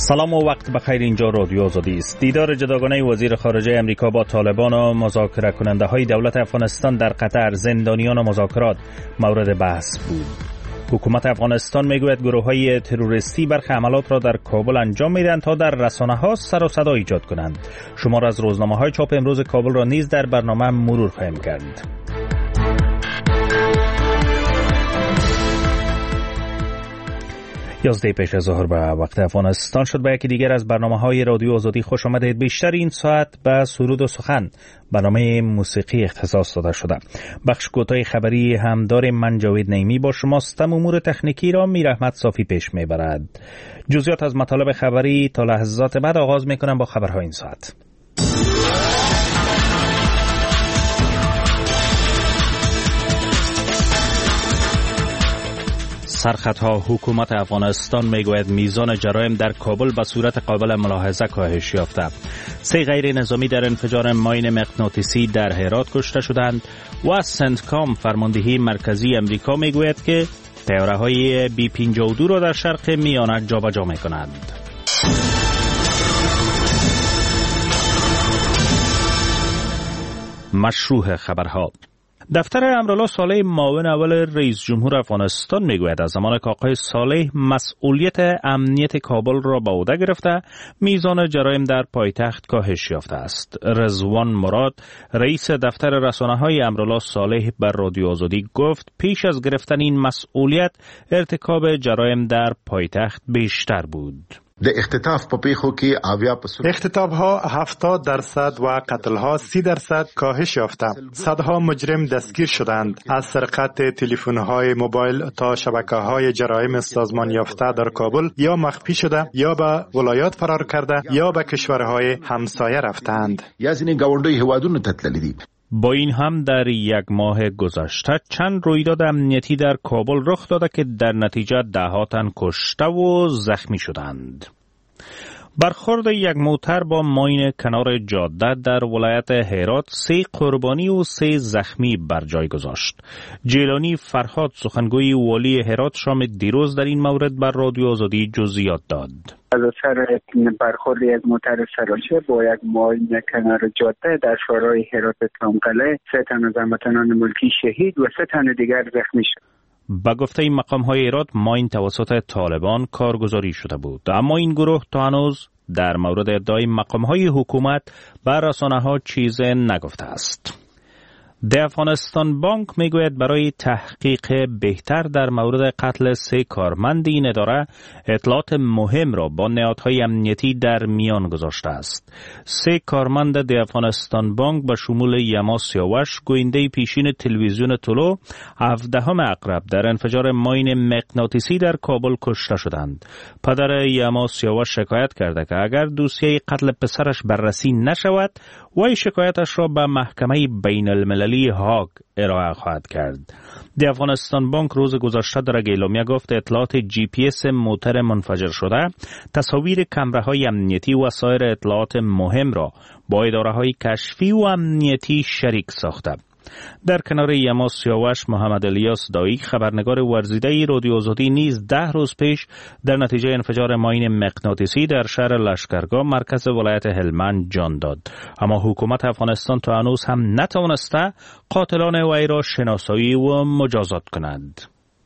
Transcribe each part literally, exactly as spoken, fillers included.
سلام و وقت بخیر. اینجا رادیو آزادی است. دیدار جداگانه وزیر خارجه امریکا با طالبان و مذاکره کننده های دولت افغانستان در قطر، زندانیان و مذاکرات مورد بحث بود. حکومت افغانستان میگوید گروه های تروریستی برخی عملات را در کابل انجام میدهند تا در رسانه ها سر و صدا ایجاد کنند. شمار از روزنامه های چاپ امروز کابل را نیز در برنامه مرور خواهیم کرد. یازده پیش از ظهر به وقت افغانستان شد. به یکی دیگر از برنامه‌های رادیو آزادی خوش آمدید. بیشتر این ساعت به سرود و سخن، برنامه موسیقی اختصاص داده شده. بخش کوتاه خبری هم داریم. من جاوید نعیمی با شماستم. امور تکنیکی را میر احمد صافی پیش میبرد. جزئیات از مطالب خبری تا لحظات بعد آغاز میکنم با خبرهای این ساعت. سرخطها: حکومت افغانستان میگوید میزان جرایم در کابل به صورت قابل ملاحظه کاهش یافته. سه غیر نظامی در انفجار ماین مغناطیسی در هرات کشته شدند و سنتکام فرماندهی مرکزی امریکا میگوید که طیاره‌های بی پنجاه و دو را در شرق میانه جابجا میکنند. مشروع خبرها: دفتر امرالله صالح معاون اول رئیس جمهور افغانستان میگوید از زمان که آقای صالح مسئولیت امنیت کابل را به عهده گرفته، میزان جرایم در پایتخت کاهش یافته است. رضوان مراد، رئیس دفتر رسانه‌های امرالله صالح، بر رادیو آزادی گفت پیش از گرفتن این مسئولیت ارتکاب جرایم در پایتخت بیشتر بود. د اختطاف په پیښو کې اویا په اختطاف ها هفتاد درصد و قتل ها سی درصد کاهش یافته. صدها مجرم دستگیر شدند. از سرقت تلفن های موبایل تا شبکه های جرایم سازمان یافته در کابل یا مخفی شده یا به ولایات فرار کرده یا به کشورهای همسایه رفتند. یا ځینې ګاونډي هیوادونو ته تللي دي. با این هم در یک ماه گذشته چند رویداد امنیتی در کابل رخ داده که در نتیجه ده تن کشته و زخمی شدند. برخورد یک موتر با ماین کنار جاده در ولایت هرات سه قربانی و سه زخمی بر جای گذاشت. جیلانی فرهاد، سخنگوی والی هرات، شام دیروز در این مورد بر رادیو آزادی جزئیات داد. از اثر برخورد یک موتر سراشه با یک ماین کنار جاده در شورای هرات تامقله، سه تن از هموطنان ملکی شهید و سه تن دیگر زخمی شد. به گفته این مقام های هرات، ماین توسط طالبان کارگزاری شده بود، اما این گروه تا هنوز در مورد ادعای مقام های حکومت بر رسانه ها چیز نگفته است. د افغانستان بانک میگوید برای تحقیق بهتر در مورد قتل سه کارمند این اداره اطلاعات مهم را با نهادهای امنیتی در میان گذاشته است. سه کارمند د افغانستان بانک به شمول یما سیاوش، گوینده پیشین تلویزیون طلوع، هفدهم اقرب در انفجار ماین مغناطیسی در کابل کشته شدند. پدر یما سیاوش شکایت کرده که اگر دوسیه قتل پسرش بررسی نشود، وی شکایتش را به محکمه بین المللی هاگ ارائه خواهد کرد. د افغانستان بانک روز گذشته در اعلامیه گفت اطلاعات جی پی اس موتر منفجر شده، تصاویر کامراهای امنیتی و سایر اطلاعات مهم را با اداره‌های کشفی و امنیتی شریک ساخته. در کنار یما سیاوش، محمد الیاس دایی، خبرنگار ورزیده رادیو آزادی، نیز ده روز پیش در نتیجه انفجار ماین مغناطیسی در شهر لشکرگاه مرکز ولایت هلمند جان داد. اما حکومت افغانستان تا هنوز هم نتوانسته قاتلان وی را شناسایی و مجازات کند.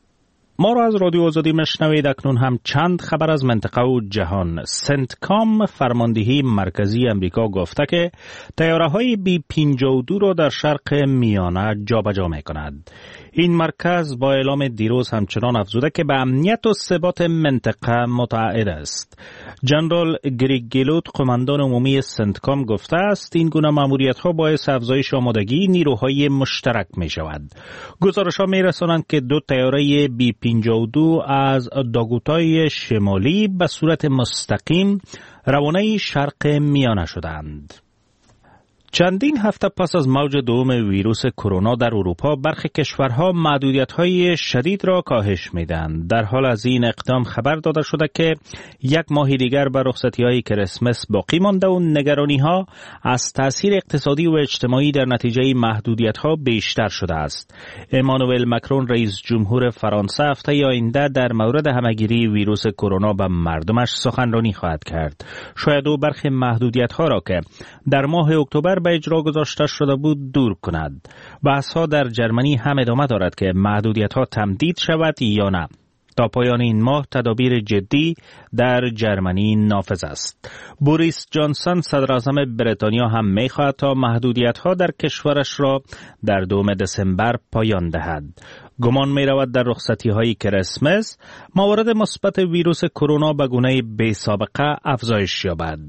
ما را از رادیو آزادی مشنوید. اکنون هم چند خبر از منطقه و جهان. سنتکام فرماندهی مرکزی امریکا گفته که طیاره‌های بی پنجاه و دو را در شرق میانه جابجا می‌کند. این مرکز با اعلام دیروز همچنان افزوده که به امنیت و ثبات منطقه متعهد است. جنرال گریگ گیلوت، قماندان عمومی سنتکام، گفته است این گونه ماموریت‌ها باعث افزایش آمادگی نیروهای مشترک می‌شود. گزارش‌ها می‌رسانند که دو طیاره بی پنجاه و دو از داکوتای شمالی به صورت مستقیم روانه شرق میانه شدند. چندین هفته پس از موج دوم ویروس کرونا در اروپا، برخی کشورها محدودیت‌های شدید را کاهش می‌دهند. در حال از این اقدام خبر داده شده که یک ماه دیگر به رخصتی‌های کریسمس باقی مانده و نگرانی‌ها از تأثیر اقتصادی و اجتماعی در نتیجه محدودیت‌ها بیشتر شده است. امانوئل مکرون رئیس جمهور فرانسه هفته آینده در مورد همه‌گیری ویروس کرونا به مردمش سخنرانی خواهد کرد. شاید او برخی محدودیت‌ها را که در ماه اکتبر به اجرا گذاشته شده بود دور کند. بحث‌ها در جرمنی هم ادامه دارد که محدودیت‌ها تمدید شود یا نه. تا پایان این ماه تدابیر جدی در جرمنی نافذ است. بوریس جانسون صدراعظم بریتانیا هم می‌خواهد تا محدودیت‌ها در کشورش را در دوم دسامبر پایان دهد. گمان می‌رود در رخصتی‌های کریسمس موارد مثبت ویروس کرونا به گونه بی‌سابقه افزایش یابد.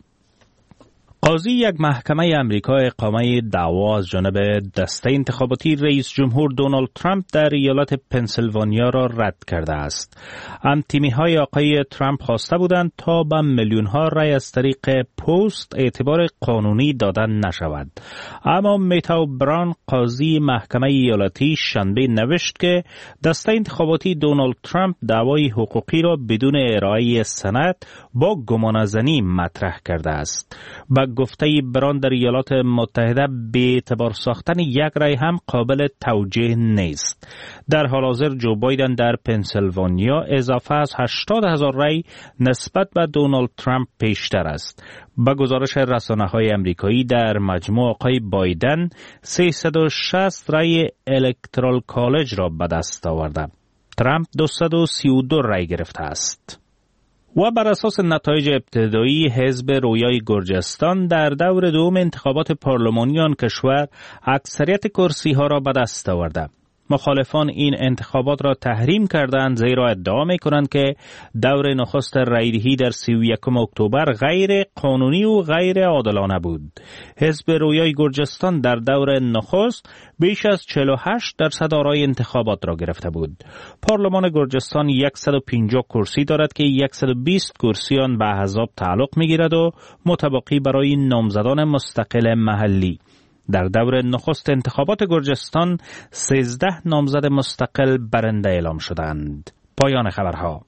قاضی یک محکمه امریکا اقامه دعوا از جانب دسته انتخاباتی رئیس جمهور دونالد ترامپ در ایالت پنسیلوانیا را رد کرده است. هم‌تیمی‌های آقای ترامپ خواسته بودند تا به میلیون‌ها رای از طریق پست اعتبار قانونی دادن نشود. اما میتاو بران قاضی محکمه ایالتی شنبه نوشت که دسته انتخاباتی دونالد ترامپ دعوای حقوقی را بدون ارائه سند با گمانه‌زنی مطرح کرده است. با گفته بران در ایالات متحده به اعتبار ساختن یک رای هم قابل توجیه نیست. در حال حاضر جو بایدن در پنسیلوانیا اضافه از هشتاد هزار رای نسبت به دونالد ترامپ پیشتر است. با گزارش رسانه‌های امریکایی در مجموع آقای بایدن سیصد و شصت رای الکترال کالج را به دست آورده. ترامپ دویست و سی و دو رای گرفته است. و بر اساس نتایج ابتدایی حزب رویای گرجستان در دور دوم انتخابات پارلمانی آن کشور اکثریت کرسی ها را به دست آورده. مخالفان این انتخابات را تحریم کردند زیرا ادعا می‌کنند که دور نخست رایدهی در سی و یکم اکتبر غیر قانونی و غیر عادلانه بود. حزب رویای گرجستان در دور نخست بیش از چهل و هشت درصد آرای انتخابات را گرفته بود. پارلمان گرجستان صد و پنجاه کرسی دارد که صد و بیست کرسی آن به احزاب تعلق می‌گیرد و متبقی برای نامزدان مستقل محلی. در دور نخست انتخابات گرجستان سیزده نامزد مستقل برنده اعلام شدند. پایان خبرها.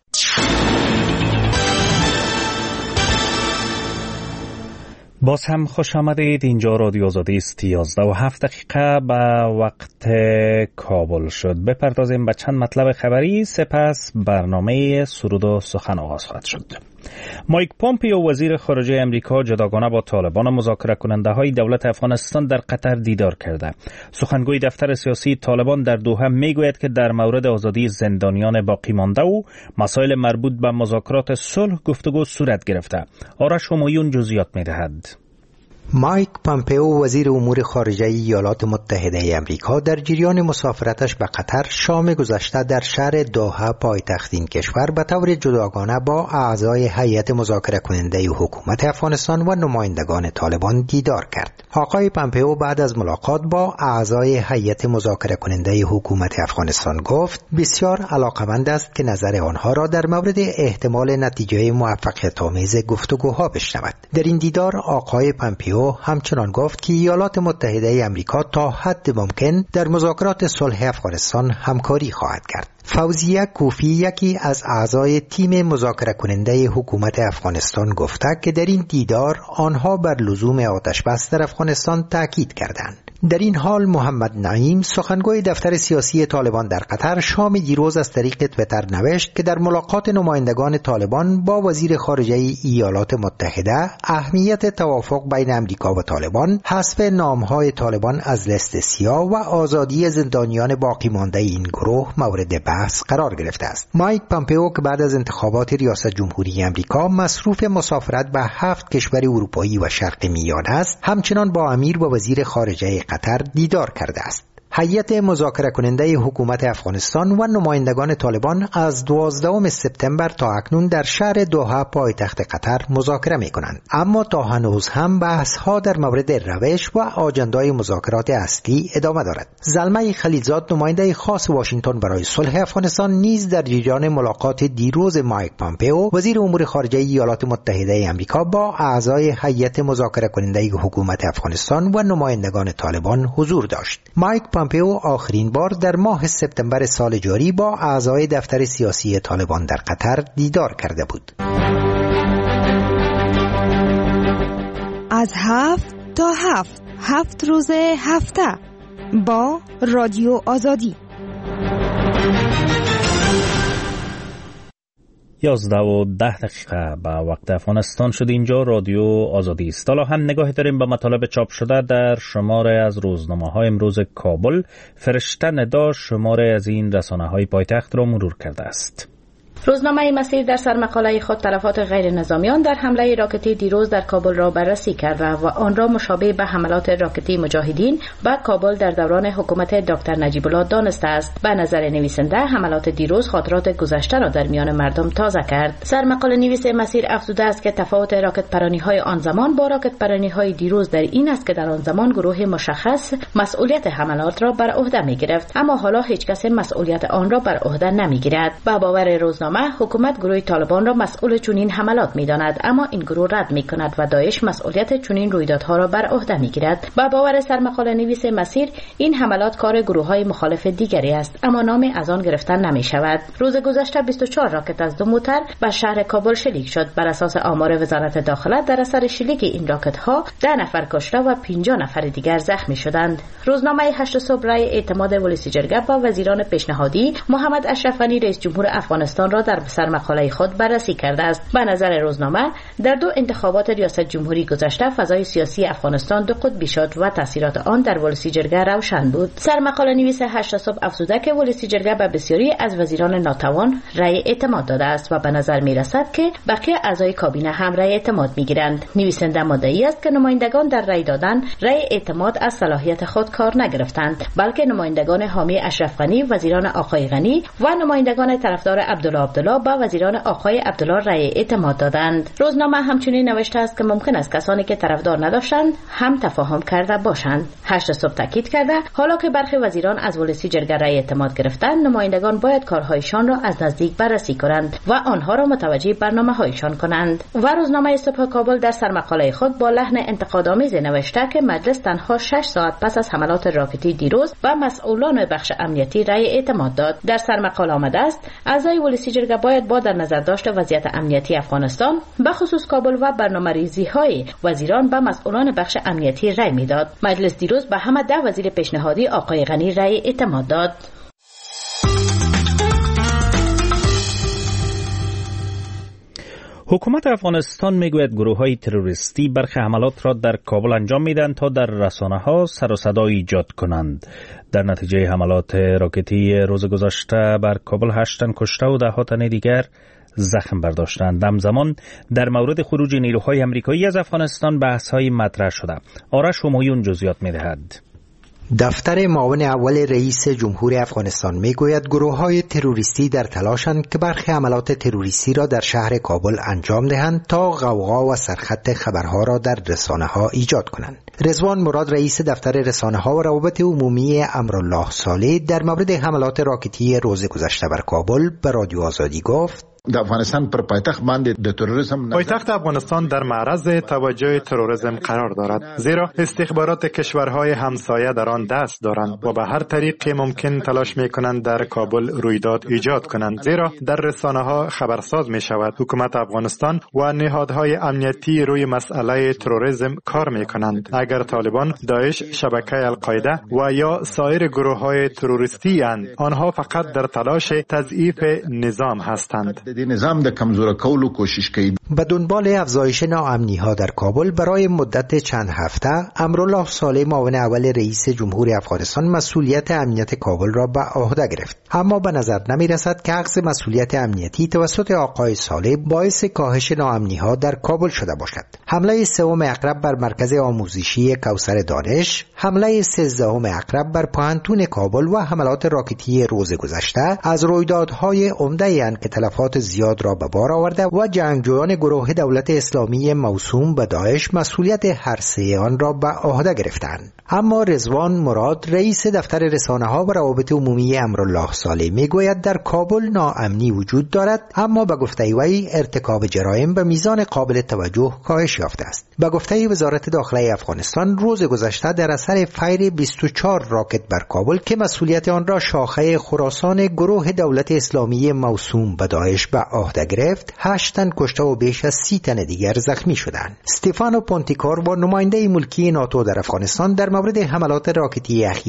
باز هم خوش آمدید. اینجا رادیو آزادی است. یازده و هفت دقیقه به وقت کابل شد. بپردازیم به چند مطلب خبری، سپس برنامه سرود و سخن آغاز خواهد شد. مایک پومپیو وزیر خارجه امریکا جداگانه با طالبان مذاکره کننده های دولت افغانستان در قطر دیدار کرده. سخنگوی دفتر سیاسی طالبان در دوحه میگوید که در مورد آزادی زندانیان باقی مانده و مسائل مربوط به مذاکرات صلح گفتگو صورت گرفته. آرش همایون جزئیات میدهد. مایک پومپیو وزیر امور خارجه ایالات متحده آمریکا در جریان مسافرتش به قطر شام گذشته در شهر دوحه پایتخت این کشور به طور جداگانه با اعضای هیئت مذاکره کننده حکومت افغانستان و نمایندگان طالبان دیدار کرد. آقای پومپیو بعد از ملاقات با اعضای هیئت مذاکره کننده حکومت افغانستان گفت بسیار علاقمند است که نظر آنها را در مورد احتمال نتیجه موفقیت‌آمیز گفتگوها بشنود. در این دیدار آقای پومپیو همچنان گفت که ایالات متحده آمریکا تا حد ممکن در مذاکرات صلح افغانستان همکاری خواهد کرد. فوزیه کوفی یکی از اعضای تیم مذاکره کننده حکومت افغانستان گفته که در این دیدار آنها بر لزوم آتش بس در افغانستان تاکید کردند. در این حال محمد نعیم سخنگوی دفتر سیاسی طالبان در قطر شام دیروز از طریق توییتر نوشت که در ملاقات نمایندگان طالبان با وزیر خارجه ایالات متحده اهمیت توافق بین امریکا و طالبان، حذف نامهای طالبان از لیست سیاه و آزادی زندانیان باقی مانده این گروه مورد بحث قرار گرفته است. مایک پومپیو که بعد از انتخابات ریاست جمهوری امریکا مصروف مسافرت به هفت کشور اروپایی و شرق میانه است، همچنان با امیر و وزیر خارجه قطر دیدار کرده است. هیئت مذاکره کننده حکومت افغانستان و نمایندگان طالبان از دوازدهم سپتامبر تا اکنون در شهر دوحه پایتخت قطر مذاکره می کنند، اما تا هنوز هم بحث ها در مورد روش و آجندای مذاکرات اصلی ادامه دارد. زلمه خلیلزاد نماینده خاص واشنگتن برای صلح افغانستان نیز در جریان ملاقات دیروز مایک پامپئو وزیر امور خارجه ایالات متحده آمریکا با اعضای هیئت مذاکره کننده حکومت افغانستان و نمایندگان طالبان حضور داشت. مایک پامپئو آخرین بار در ماه سپتامبر سال جاری با اعضای دفتر سیاسی طالبان در قطر دیدار کرده بود. از هفت تا هفت هفت روز هفته با رادیو آزادی. یازده و ده دقیقه به وقت افغانستان شد. اینجا رادیو آزادی است. حالا هم نگاه داریم به مطالب چاپ شده در شماره از روزنامه های امروز کابل. فرشته ندا شماره از این رسانه های پایتخت را مرور کرده است. روزنامه مسیر در سرمقاله خود تلفات غیر نظامیان در حمله راکتی دیروز در کابل را بررسی کرده و آن را مشابه به حملات راکتی مجاهدین به کابل در دوران حکومت دکتر نجیب الله دانسته است. به نظر نویسنده حملات دیروز خاطرات گذشته را در میان مردم تازه کرد. سرمقاله نویس مسیر افزوده است که تفاوت راکت پرانی های آن زمان با راکت پرانی های دیروز در این است که در آن زمان گروه مشخص مسئولیت حملات را بر عهده می گرفت، اما حالا هیچ کس مسئولیت آن را بر عهده نمی گیرد. به باور روزنامه حکومت گروه طالبان را مسئول چنین حملات می‌داند، اما این گروه رد می‌کند و داعش مسئولیت چنین رویدادها را بر عهده می‌گیرد. با باور سرمقاله نویس مسیر این حملات کار گروه‌های مخالف دیگری است، اما نامی از آن گرفتن نمی‌شود. روز گذشته بیست و چهار راکت از دو موتر به شهر کابل شلیک شد. بر اساس آمار وزارت داخله در اثر شلیک این راکت‌ها ده نفر کشته و پنجاه نفر دیگر زخمی شدند. روزنامه هشت صبح رای اعتماد ولسی جرگه با وزیران پیشنهادی محمد اشرف غنی رئیس جمهور افغانستان را در سرمقاله خود بررسی کرده است. به نظر روزنامه در دو انتخابات ریاست جمهوری گذشته فضای سیاسی افغانستان دو قطبی شد و تاثیرات آن در ولسی جرگه روشن بود. سرمقاله نویس هشت صبح افزوده که ولسی جرگه به بسیاری از وزیران ناتوان رأی اعتماد داده است و به نظر می رسد که بقیه اعضای کابینه هم رأی اعتماد می گیرند. نویسنده مدعی است که نمایندگان در رأی دادن رأی اعتماد از صلاحیت خود کار نگرفتند، بلکه نمایندگان حامی اشرف غنی، وزیران آقای غنی و نمایندگان طرفدار عبدالله عبدالله با وزیران آقای عبدالله رأی اعتماد دادند. روزنامه همچنین نوشته است که ممکن است کسانی که طرفدار نداشتند هم تفاهم کرده باشند. هشت صبح تاکید کرده حالا که برخی وزیران از ولسی جرگه رأی اعتماد گرفتند، نمایندگان باید کارهایشان را از نزدیک بررسی کنند و آنها را متوجه برنامه‌هایشان کنند. و روزنامه صبح کابل در سرمقاله خود با لحن انتقادآمیز نوشته که مجلس تنها شش ساعت پس از حملات راکتی دیروز و مسئولان بخش امنیتی رأی اعتماد داد. در سرمقاله آمده است اعضای ولسی جرگه باید با در نظر داشته وضعیت امنیتی افغانستان به خصوص کابل و برنامه‌ریزی های وزیران به مسئولان بخش امنیتی رأی میداد. مجلس دیروز به همه ده وزیر پیشنهادی آقای غنی رأی اعتماد داد. حکومت افغانستان میگوید گروه‌های تروریستی برخی حملات را در کابل انجام میدن تا در رسانه‌ها سر و صدا ایجاد کنند. در نتیجه حملات راکتی روز گذشته بر کابل هشت تن کشته و ده تن دیگر زخم برداشتند. همزمان در مورد خروج نیروهای آمریکایی از افغانستان بحث‌های مطرح شده. آرش همایون جزئیات می‌دهد. دفتر معاون اول رئیس جمهور افغانستان میگوید گروه‌های تروریستی در تلاشند که برخی حملات تروریستی را در شهر کابل انجام دهند تا غوغا و سرخط خبرها را در رسانه‌ها ایجاد کنند. رضوان مراد رئیس دفتر رسانه‌ها و روابط عمومی امرالله صالح در مورد حملات راکتی روز گذشته بر کابل به رادیو آزادی گفت: د افغانستان پر پایتخت باندې د تروریسم پایتخت افغانستان در معرض توجه تروریسم قرار دارد، زیرا استخبارات کشورهای همسایه در آن دست دارند و به هر طریقی ممکن تلاش می‌کنند در کابل رویداد ایجاد کنند، زیرا در رسانه‌ها خبرساز می‌شود حکومت افغانستان و نهادهای امنیتی روی مسئله تروریسم کار می‌کنند. اگر طالبان، داعش، شبکه القاعده و یا سایر گروه‌های تروریستی اند، آنها فقط در تلاش تضعیف نظام هستند. نظام د کمزور کولو کوشش کوي. به دنبال افزایش ناامنی‌ها در کابل برای مدت چند هفته امرالله صالح معاون اول رئیس جمهور افغانستان مسئولیت امنیت کابل را به عهده گرفت، اما به نظر نمی‌رسد که اخذ مسئولیت امنیتی توسط آقای صالح باعث کاهش ناامنی‌ها در کابل شده باشد. حمله سوم عقرب بر مرکز آموزشی کوثر دانش، حمله سیزدهم عقرب بر پوهنتون کابل و حملات راکتی روز گذشته از رویدادهای عمده اند که تلفات زیاد را به بار آورده و جنگجویان گروه دولت اسلامی موسوم به داعش مسئولیت هر سه آن را به عهده گرفتند. اما رضوان مراد رئیس دفتر رسانه‌ها و روابط عمومی امرالله صالح میگوید در کابل ناامنی وجود دارد، اما به گفته وی ارتکاب جرایم به میزان قابل توجه کاهش یافته است. به گفته وزارت داخله افغانستان روز گذشته در اثر فیر بیست و چهار راکت بر کابل که مسئولیت آن را شاخه خراسان گروه دولت اسلامی موسوم به داعش به عهده گرفت، هشت تن کشته و بیش از سی تن دیگر زخمی شدند. استفانو پونتیکور با نماینده ملکی ناتو در افغانستان در مورد حملات راکتی اخیر